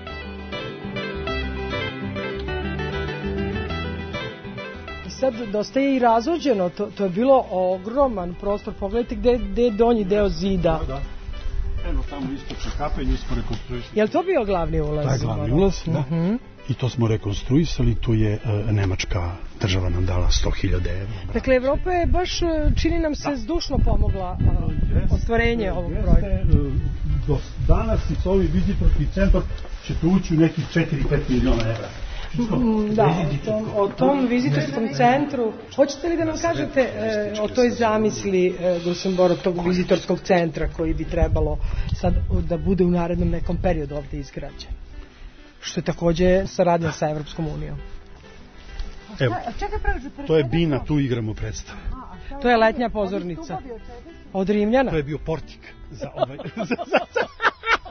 Speaker 4: Sad dosta je i razuđeno, to je bilo ogroman prostor, pogledajte gde je donji deo zida.
Speaker 5: Da. Eno tamo istočna kapelja smo rekonstruisali.
Speaker 4: Je li to bio glavni ulaz?
Speaker 5: Da, glavni ulaz, da. I to smo rekonstruisali, tu je nemačka država nam dala 100.000 evra.
Speaker 4: Dakle, Evropa je baš, čini nam se, zdušno pomogla ostvarenje ovog projekta.
Speaker 5: Do danas i s ovim vizitorski centar ćete ući u nekih 4-5 miliona evra.
Speaker 4: Da, o tom vizitorskom centru. Hoćete li da nam kažete o toj zamisli Grusenbora, tog vizitorskog centra koji bi trebalo sad da bude u narednom nekom periodu ovde izgrađen? Što je takođe saradnja sa Evropskom unijom.
Speaker 5: Evo, to je Bina, tu igramo predstave.
Speaker 4: To je letnja pozornica. Od Rimljana?
Speaker 5: To je bio portik za ovaj...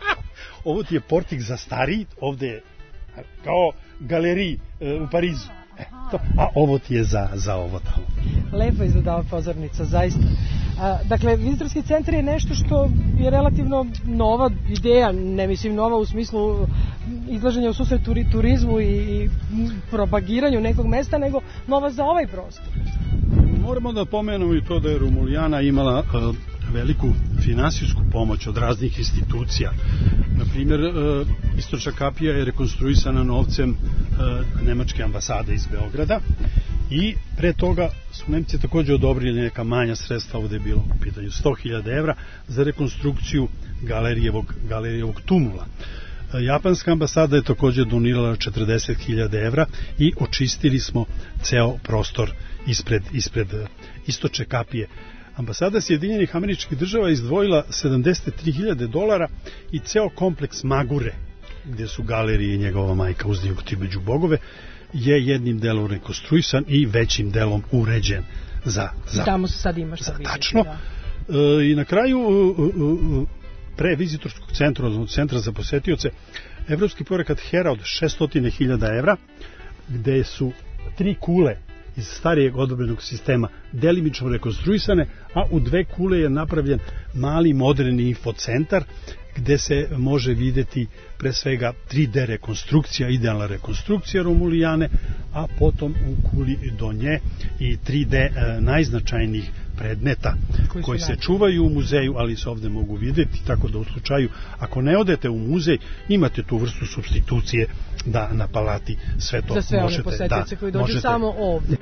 Speaker 5: Ovo ti je portik za stariji, ovde je kao galeriji u Parizu. A ovo ti je za ovo tamo.
Speaker 4: Lepo izgleda ova pozornica, zaista. Dakle, vizitorski centar je nešto što je relativno nova ideja, ne mislim nova u smislu izlaženja u susret turizmu i propagiranju nekog mesta, nego nova za ovaj prostor.
Speaker 5: Moramo da pomenemo i to da je Romulijana imala veliku finansijsku pomoć od raznih institucija. Na primjer, Istočna kapija je rekonstruisana novcem Nemačke ambasade iz Beograda i pre toga su Nemci takođe odobrili neka manja sredstva, ovde je bilo u pitanju 100.000 evra za rekonstrukciju galerijevog tumula. Japanska ambasada je takođe donirala 40.000 evra i očistili smo ceo prostor ispred Istočne kapije. Ambasada Sjedinjenih Američkih Država izdvojila $73.000 i ceo kompleks Magure, gde su galerije i njegova majka Uzdijuk među bogove, je jednim delom rekonstruisan i većim delom uređen za
Speaker 4: tamo se sad ima šta vidjeti.
Speaker 5: Tačno. Da. I na kraju pre vizitorskog centra, odnosno centra za posetioce, evropski projekat HERA od 600.000 evra, gde su 3 kule iz starijeg odobrenog sistema delimično rekonstruisane, a u 2 kule je napravljen mali moderni infocentar gde se može videti pre svega 3D rekonstrukcija, idealna rekonstrukcija Romulijane, a potom u kuli do nje i 3D najznačajnijih predmeta koji se čuvaju u muzeju, ali se ovde mogu videti, tako da u slučaju ako ne odete u muzej, imate tu vrstu supstitucije da na palati sve to možete.
Speaker 4: Za sve one posetioce koji dođu samo ovde.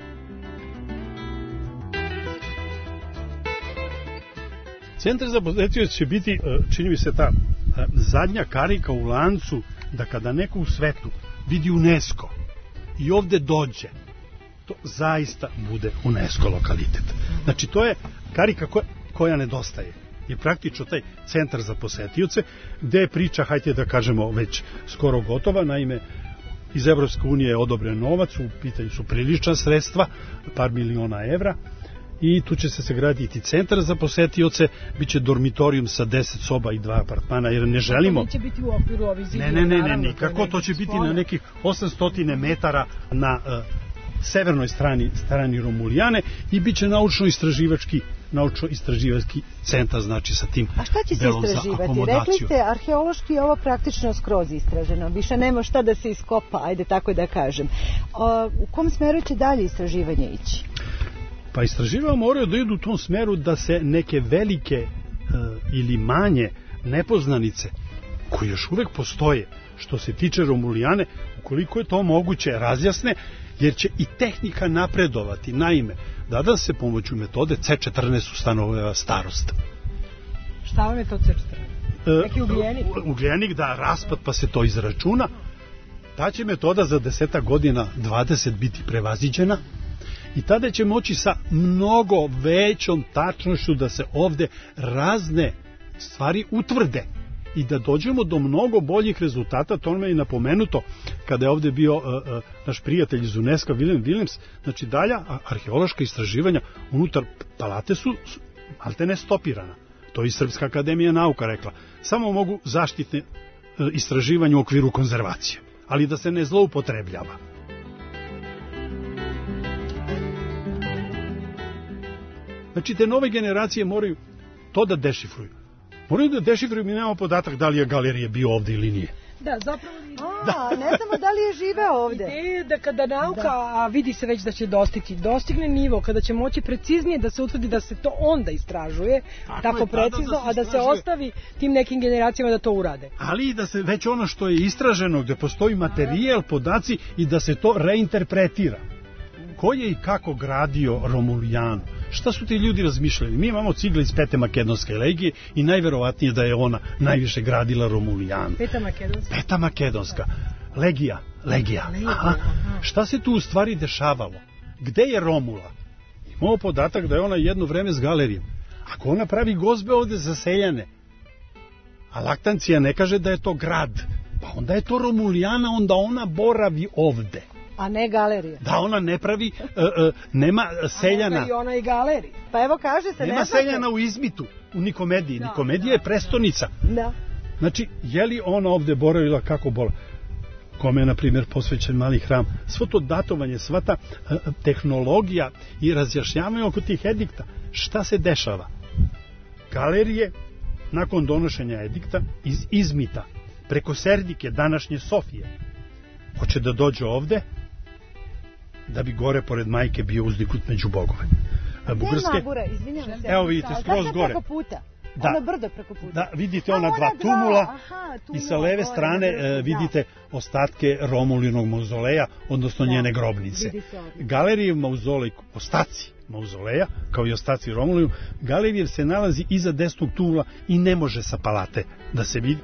Speaker 5: Centar za posetioce će biti, čini mi se, ta zadnja karika u lancu da kada neko u svetu vidi UNESCO i ovde dođe, to zaista bude UNESCO lokalitet. Znači, to je karika koja nedostaje. Je praktično taj centar za posetioce, gde je priča, hajde da kažemo, već skoro gotova. Naime, iz Evropske unije je odobren novac, u pitanju su prilična sredstva, par miliona evra, i tu će se sagraditi centar za posetioce, bit će dormitorijum sa 10 soba i 2 apartmana, jer ne želimo...
Speaker 4: To neće biti u okviru ovih zidova.
Speaker 5: Ne, nikako, to će biti na nekih 800 metara na severnoj strani Romulijane i bit će naučno-istraživački centar, znači sa tim
Speaker 3: delom za akomodaciju. A šta će se istraživati? Rekli ste, arheološki je ovo praktično skroz istraženo, više nema šta da se iskopa, ajde tako da kažem. U kom smeru će dalje istraživanje ići?
Speaker 5: Pa istraživanja moraju da idu u tom smeru da se neke velike ili manje nepoznanice, koje još uvek postoje, što se tiče Romulijane, ukoliko je to moguće, razjasne, jer će i tehnika napredovati. Naime, da se pomoću metode C14 ustanovljava starost.
Speaker 4: Šta vam je to C14? Neki ugljenik?
Speaker 5: Ugljenik, da, raspad, pa se to izračuna. Ta će metoda za 10 godina, 20 biti prevaziđena, i tada će moći sa mnogo većom tačnošću da se ovde razne stvari utvrde i da dođemo do mnogo boljih rezultata. To nam je i napomenuto kada je ovde bio naš prijatelj iz UNESCO, Wilhelm Willems. Znači, dalja arheološka istraživanja unutar palate su maltene stopirana. To je i Srpska akademija nauka rekla. Samo mogu zaštitne istraživanje u okviru konzervacije, ali da se ne zloupotrebljava. Znači, te nove generacije moraju to da dešifruju. Moraju da dešifruju, mi nemamo podatak da li je galerija bio ovde ili nije.
Speaker 4: Da, zapravo...
Speaker 3: ne znamo da li je živeo ovde.
Speaker 4: Ideja je da kada nauka, a vidi se već da će dostigne nivo, kada će moći preciznije da se utvrdi da se to onda istražuje, tako precizno, a da se ostavi tim nekim generacijama da to urade.
Speaker 5: Ali i da se već ono što je istraženo, gde postoji materijal, podaci, i da se to reinterpretira. Ko je i kako gradio Romulijanu? Šta su ti ljudi razmišljali? Mi imamo cigle iz 5. makedonske legije i najverovatnije da je ona najviše gradila Romulijanu.
Speaker 4: 5. makedonska?
Speaker 5: 5. makedonska. Legija. Aha. Šta se tu u stvari dešavalo? Gde je Romula? Imamo podatak da je ona jedno vreme s galerijom. Ako ona pravi gozbe ovde za seljane, a Laktancija ne kaže da je to grad, pa onda je to Romulijana, onda ona boravi ovde.
Speaker 3: A ne galerija.
Speaker 5: Da, ona ne pravi, nema seljana.
Speaker 4: A ona i galerija.
Speaker 3: Pa evo kaže se,
Speaker 5: nema seljana u Izmitu, u Nikomediji. Nikomedija je prestonica.
Speaker 3: Da.
Speaker 5: Znači, je li ona ovde boravila, kako boravila? kome je, na primjer, posvećen mali hram. Svo to datovanje, sva ta tehnologija i razjašnjavanje oko tih edikta. Šta se dešava? Galerije, nakon donošenja edikta, iz Izmita, preko Serdike, današnje Sofije, hoće da dođe ovde, da bi gore, pored majke, bio uzdignut među bogove.
Speaker 3: Bugarske, izvinjavam se.
Speaker 5: Evo vidite, skroz gore.
Speaker 3: Preko puta.
Speaker 5: Da,
Speaker 3: ono brdo preko puta.
Speaker 5: Da, vidite ona dva tumula i sa leve strane vidite ostatke Romulinog mauzoleja, odnosno njene grobnice. Galerije mauzolej, ostaci mauzoleja, kao i ostaci Romuliju, galerije se nalazi iza desnog tumula i ne može sa palate da se vidi.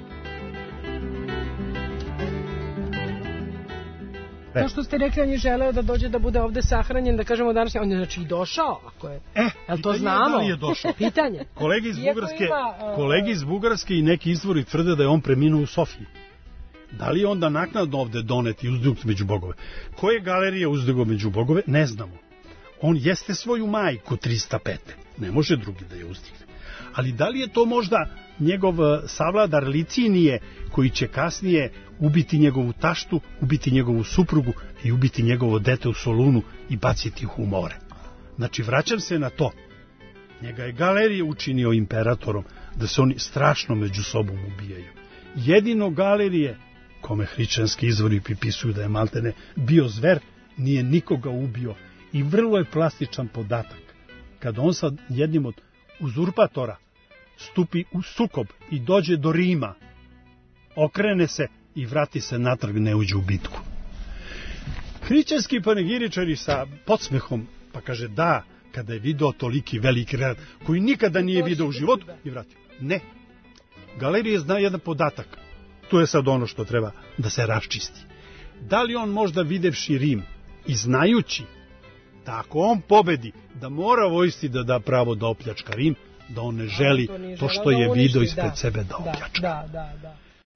Speaker 4: To što ste rekli, on je želeo da dođe da bude ovde sahranjen, da kažemo danas, on je znači i došao, ako je. Jel to znamo?
Speaker 5: Da li je došao?
Speaker 4: Pitanje.
Speaker 5: Kolege iz Bugarske i neki izvori tvrde da je on preminuo u Sofiji. Da li je onda naknadno ovde donet i uzdignut među bogove? Koje galerije uzdigao među bogove? Ne znamo. On jeste svoju majku 305. Ne može drugi da je uzdigne. Ali da li je to možda njegov savladar Licinije, koji će kasnije ubiti njegovu taštu, ubiti njegovu suprugu i ubiti njegovo dete u Solunu i baciti ih u more? Znači, vraćam se na to. Njega je Galerije učinio imperatorom, da se oni strašno među sobom ubijaju. Jedino Galerije, kome hrišćanski izvori pripisuju da je maltene bio zver, nije nikoga ubio. I vrlo je plastičan podatak. Kad on sa jednim od uzurpatora stupi u sukob i dođe do Rima, okrene se i vrati se natrag, ne uđe u bitku. Hrišćanski panegiričari sa podsmehom, pa kaže da, kada je video toliki veliki rad, koji nikada nije video u životu, i vratio. Ne. Galerije zna jedan podatak. Tu je sad ono što treba da se raščisti. Da li on možda videvši Rim i znajući da ako on pobedi, da mora vojsci da da pravo da opljačka Rim, da on ne želi to što je video ispred sebe da opljačka.
Speaker 4: Da.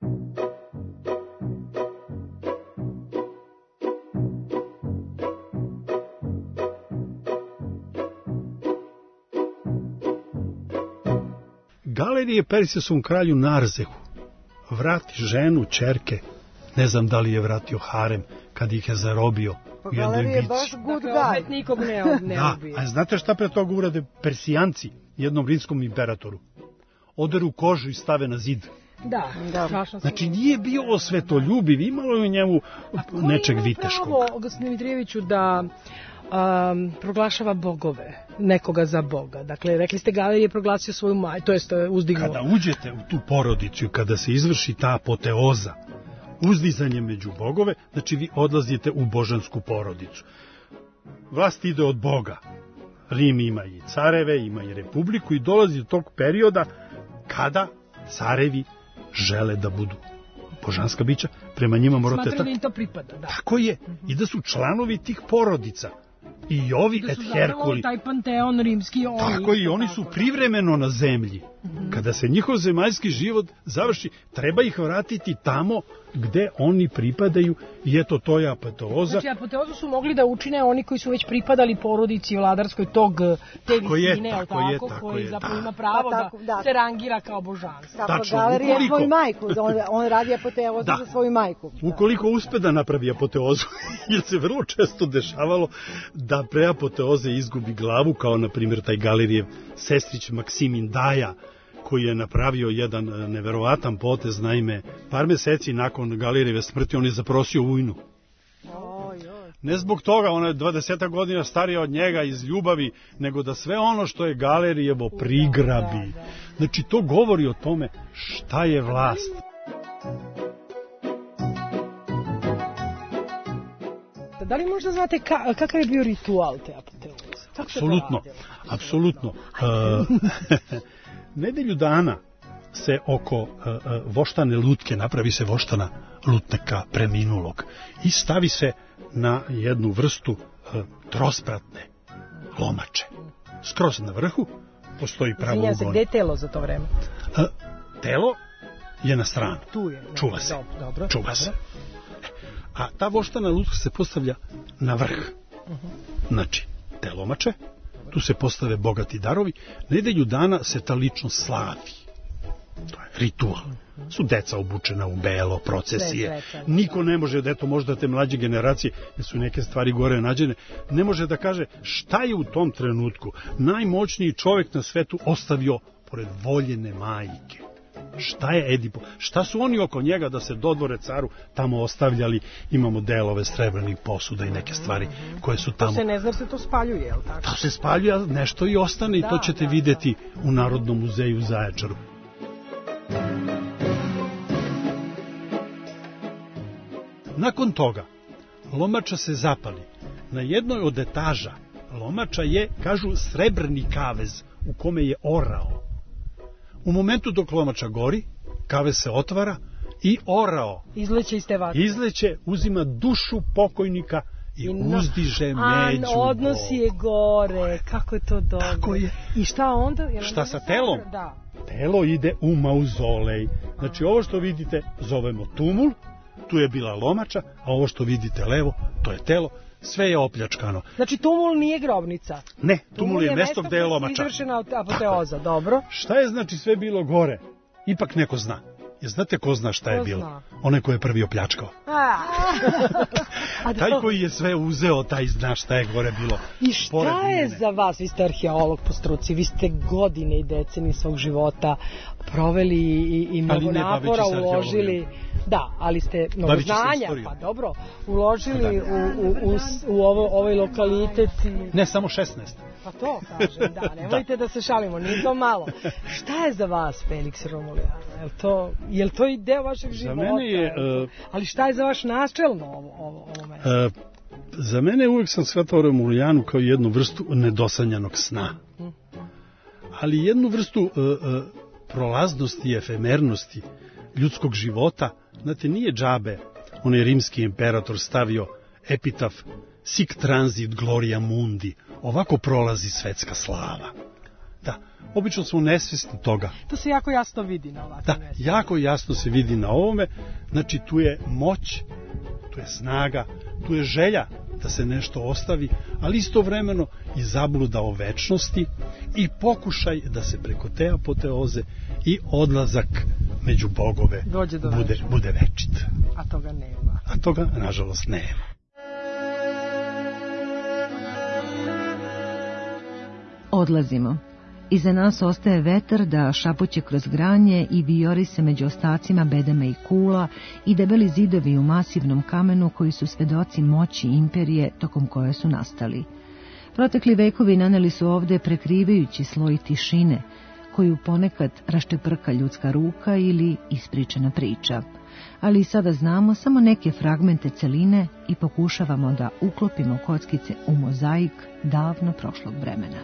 Speaker 5: Galerije Persesom kralju Narzehu vrati ženu, ćerke, ne znam da li je vratio harem kad ih je zarobio u jednoj bici.
Speaker 3: Baš good guy.
Speaker 4: Nikog ne ubije.
Speaker 5: A znate šta pre toga urade Persijanci jednom rimskom imperatoru? Oderu kožu i stave na zid.
Speaker 4: Da.
Speaker 5: Znači nije bio osvetoljubiv, imalo je u njemu nečeg viteškog.
Speaker 4: Pravo, gospodine Mitrijeviću, da proglašava bogove, nekoga za boga. Dakle, rekli ste, Galerije proglasio svoju majku, to jest uzdignuo.
Speaker 5: Kada uđete u tu porodicu, kada se izvrši ta apoteoza, uzdizanje među bogove, znači vi odlazite u božansku porodicu. Vlast ide od Boga. Rim ima i careve, ima i republiku i dolazi do tog perioda kada carevi žele da budu božanska bića, prema njima morate...
Speaker 4: Smatrali im to pripada, da.
Speaker 5: Tako je, i da su članovi tih porodica. I ovi et Herkuli.
Speaker 4: Taj panteon rimski,
Speaker 5: tako i oni su privremeno na zemlji. Kada se njihov zemaljski život završi, treba ih vratiti tamo gde oni pripadaju i eto, to je apoteoza.
Speaker 4: Znači, apoteozu su mogli da učine oni koji su već pripadali porodici vladarskoj te visine, koji zapravo ima pravo da se rangira kao božanstvo.
Speaker 3: Tako, Galerija je svoju majku, on radi apoteozu za svoju majku.
Speaker 5: Ukoliko uspe da napravi apoteozu, jer se vrlo često dešavalo da pre apoteoze izgubi glavu, kao na primjer taj Galerijev sestrić Maksimin Daja, koji je napravio jedan neverovatan potez, naime, par meseci nakon Galerijeve smrti on je zaprosio vojnu. Ne zbog toga, ona je 20 godina starija od njega iz ljubavi, nego da sve ono što je Galerijevo prigrabi. Znači, to govori o tome šta je vlast.
Speaker 4: Da li možda znate kakav je bio ritual te apoteoze?
Speaker 5: Apsolutno. Nedelju dana se oko voštane lutke napravi se voštana lutneka preminulog i stavi se na jednu vrstu trospratne lomače. Skroz na vrhu postoji pravougoljak.
Speaker 4: Gde je telo za to vreme?
Speaker 5: Telo je na stranu.
Speaker 4: Tu je.
Speaker 5: Čuva se.
Speaker 4: Dobro.
Speaker 5: A ta voštana lutka se postavlja na vrh. Znači, te lomače, tu se postave bogati darovi, nedelju dana se ta ličnost slavi. To je ritual. su deca obučena u belo, procesije. Niko ne može, eto možda te mlađe generacije, jer su neke stvari gore nađene, ne može da kaže šta je u tom trenutku najmoćniji čovjek na svetu ostavio pored voljene majke. Šta je Edipo? Šta su oni oko njega da se dodvore caru tamo ostavljali? Imamo delove srebrnih posuda i neke stvari koje su tamo.
Speaker 4: To se ne zna, se to spaljuje, je li tako?
Speaker 5: To se spaljuje, a nešto i ostane i to ćete vidjeti u Narodnom muzeju u Zaječaru. Nakon toga, lomača se zapali. Na jednoj od etaža lomača je, kažu, srebrni kavez u kome je orao. U momentu dok lomača gori, kavez se otvara i orao.
Speaker 4: Izleće iz te vatre.
Speaker 5: Izleće, uzima dušu pokojnika i uzdiže među.
Speaker 4: Odnosi je gore, kako je to dobro.
Speaker 5: Tako je.
Speaker 4: I šta onda?
Speaker 5: Šta sa telom?
Speaker 4: Da.
Speaker 5: Telo ide u mauzolej. Znači ovo što vidite zovemo tumul, tu je bila lomača, a ovo što vidite levo, to je telo. Sve je opljačkano.
Speaker 4: Znači tumul nije grobnica?
Speaker 5: Ne, tumul je mesto gde je lomača.
Speaker 4: Izvršena apoteoza, dobro.
Speaker 5: Šta je znači sve bilo gore? Ipak neko zna. Jer znate ko zna šta je bilo? Onaj ko je prvi opljačkao. Taj koji je sve uzeo, taj zna šta je gore bilo.
Speaker 4: I šta je za vas? Vi ste arheolog po struci, vi ste godine i decenije svog života proveli i mnogo napora uložili. Da, ali ste mnogo znanja, pa dobro, uložili u ovaj lokalitet.
Speaker 5: Ne, samo 16.
Speaker 4: Pa to kažem, da, nemojte da se šalimo, nije to malo. Šta je za vas Felix Romulijana? Je li to i deo vašeg života?
Speaker 5: Za mene je...
Speaker 4: Ali šta je za vaš načelno ovo mesto?
Speaker 5: Za mene uvijek sam shvatao Romulijanu kao jednu vrstu nedosanjanog sna. Ali jednu vrstu prolaznosti i efemernosti ljudskog života. Znate, nije džabe onaj rimski imperator stavio epitaf sic transit gloria mundi. Ovako prolazi svetska slava. Da, obično smo nesvesni toga.
Speaker 4: To se jako jasno vidi na ovakvim mjestima.
Speaker 5: Da, jako jasno se vidi na ovome. Znači, tu je moć, tu je snaga, tu je želja da se nešto ostavi, ali istovremeno i zabluda o večnosti i pokušaj da se preko te apoteoze i odlazak među bogove bude večit.
Speaker 4: A toga nema.
Speaker 5: A toga, nažalost, nema.
Speaker 3: Odlazimo. Iza nas ostaje vetar da šapuće kroz granje i vijori se među ostacima bedema i kula i debeli zidovi u masivnom kamenu koji su svedoci moći imperije tokom koje su nastali. Protekli vekovi naneli su ovde prekrivajući sloj tišine, koju ponekad rašteprka ljudska ruka ili ispričana priča. Ali i sada znamo samo neke fragmente celine i pokušavamo da uklopimo kockice u mozaik davno prošlog vremena.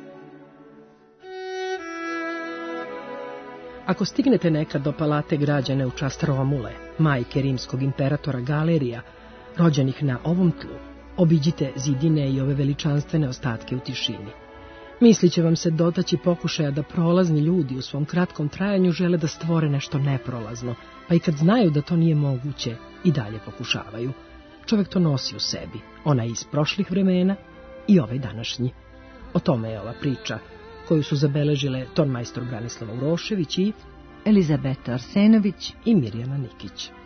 Speaker 4: Ako stignete nekad do palate građane u čast Romule, majke rimskog imperatora Galerija, rođenih na ovom tlu, obiđite zidine i ove veličanstvene ostatke u tišini. Mislit će vam se dotaći pokušaja da prolazni ljudi u svom kratkom trajanju žele da stvore nešto neprolazno, pa i kad znaju da to nije moguće, i dalje pokušavaju. Čovjek to nosi u sebi, onaj iz prošlih vremena i ovaj današnji. O tome je ova priča, koju su zabeležile tonmajstor Branislava Urošević i
Speaker 3: Elizabeta Arsenović
Speaker 4: i Mirjana Nikić.